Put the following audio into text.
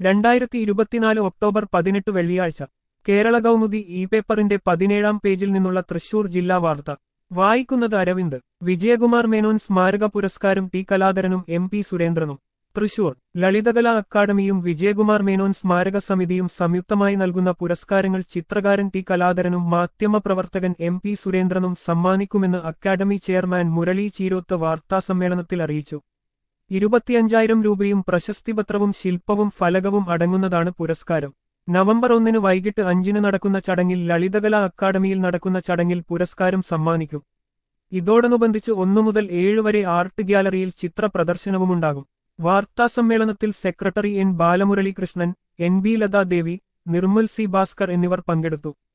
2024 October 18 വെള്ളിയാഴ്ച Kerala Kaumudi E പേപ്പറിന്റെ 17-ാം പേജിൽ നിന്നുള്ള തൃശൂർ ജില്ലാ വാർത്ത വായിക്കുന്നത് അരവിന്ദ്. വിജയകുമാർ മേനോൻ സ്മാരക പുരസ്കാരം ടി കലാധരനും എം പി സുരേന്ദ്രനും. തൃശൂർ ലളിതകലാ അക്കാദമിയും വിജയകുമാർ മേനോൻ സ്മാരക സമിതിയും സംയുക്തമായി നൽകുന്ന പുരസ്കാരങ്ങൾ ചിത്രകാരൻ ടി കലാധരനും മാധ്യമപ്രവർത്തകൻ എം പി സുരേന്ദ്രനും സമ്മാനിക്കുമെന്ന് അക്കാദമി ചെയർമാൻ മുരളി ചീരോത്ത് വാർത്താസമ്മേളനത്തിൽ അറിയിച്ചു. 25,000 രൂപയും പ്രശസ്തിപത്രവും ശില്പവും ഫലകവും അടങ്ങുന്നതാണ് പുരസ്കാരം. നവംബർ 1 വൈകിട്ട് 5 നടക്കുന്ന ചടങ്ങിൽ ലളിതകലാ അക്കാദമിയിൽ നടക്കുന്ന ചടങ്ങിൽ പുരസ്കാരം സമ്മാനിക്കും. ഇതോടനുബന്ധിച്ച് 1 മുതൽ 7 വരെ ആർട്ട് ഗ്യാലറിയിൽ ചിത്ര പ്രദർശനവുമുണ്ടാകും. വാർത്താസമ്മേളനത്തിൽ secretary N Balamurali Krishnan, N B Lathadevi, Nirmal C Bhaskar എന്നിവർ പങ്കെടുത്തു.